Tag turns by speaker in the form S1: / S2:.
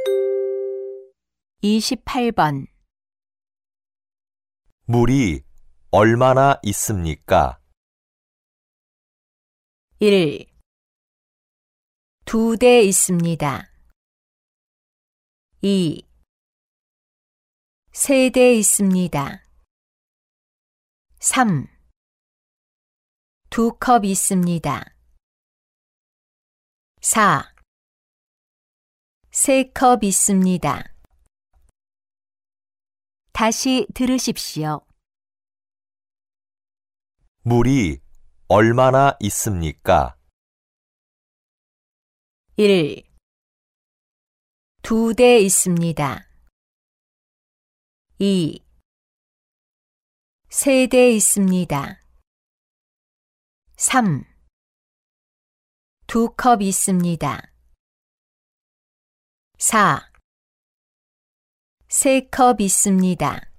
S1: 28번
S2: 물이 얼마나 있습니까?
S1: 1. 2대 있습니다. 2. 3대 있습니다. 3. 2컵 있습니다. 4. 3컵 있습니다. 다시 들으십시오.
S2: 물이 얼마나 있습니까?
S1: 1. 2대 있습니다. 2. 3대 있습니다. 3. 2컵 있습니다. 4. 3컵 있습니다.